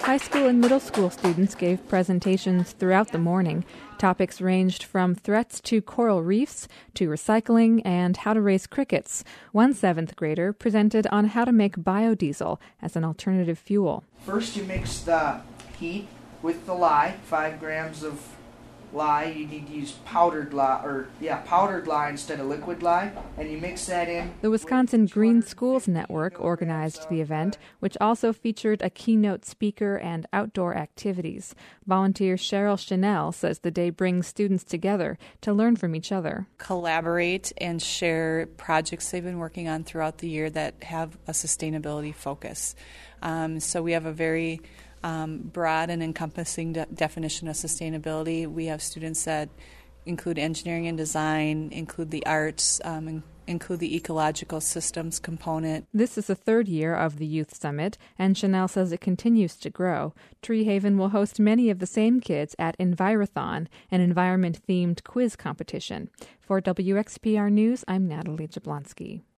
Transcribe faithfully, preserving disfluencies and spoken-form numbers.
High school and middle school students gave presentations throughout the morning. Topics ranged from threats to coral reefs to recycling and how to raise crickets. One seventh grader presented on how to make biodiesel as an alternative fuel. First, you mix the heat with the lye, five grams of lye. You need to use powdered lye, or yeah, powdered lye instead of liquid lye, and you mix that in. The Wisconsin Green Schools Network organized the event, which also featured a keynote speaker and outdoor activities. Volunteer Cheryl Chanel says the day brings students together to learn from each other. Collaborate and share projects they've been working on throughout the year that have a sustainability focus. Um, so we have a very Um, broad and encompassing de- definition of sustainability. We have students that include engineering and design, include the arts, um, in- include the ecological systems component. This is the third year of the Youth Summit, and Chanel says it continues to grow. Treehaven will host many of the same kids at Envirothon, an environment-themed quiz competition. For W X P R News, I'm Natalie Jablonski.